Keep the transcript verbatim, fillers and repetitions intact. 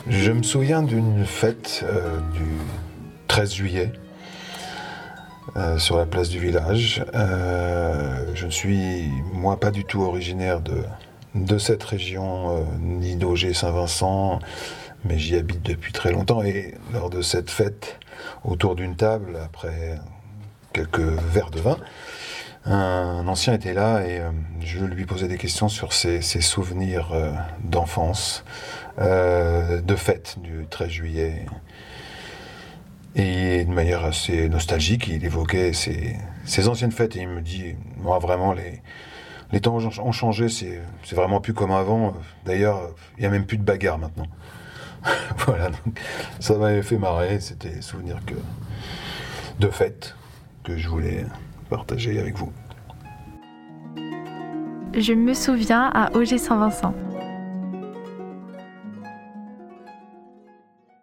Je me souviens d'une fête euh, du treize juillet euh, sur la place du village. Euh, je ne suis, moi, pas du tout originaire de, de cette région, euh, ni d'Auger-Saint-Vincent, mais j'y habite depuis très longtemps. Et lors de cette fête, autour d'une table, après quelques verres de vin, un ancien était là et euh, je lui posais des questions sur ses, ses souvenirs euh, d'enfance, euh, de fête du treize juillet. Et de manière assez nostalgique, il évoquait ses, ses anciennes fêtes et il me dit, moi vraiment, les, les temps ont changé, c'est, c'est vraiment plus comme avant. D'ailleurs, il n'y a même plus de bagarre maintenant. Voilà, donc ça m'avait fait marrer, c'était des souvenirs que, de fête que je voulais partager avec vous. Je me souviens à Auger-Saint-Vincent.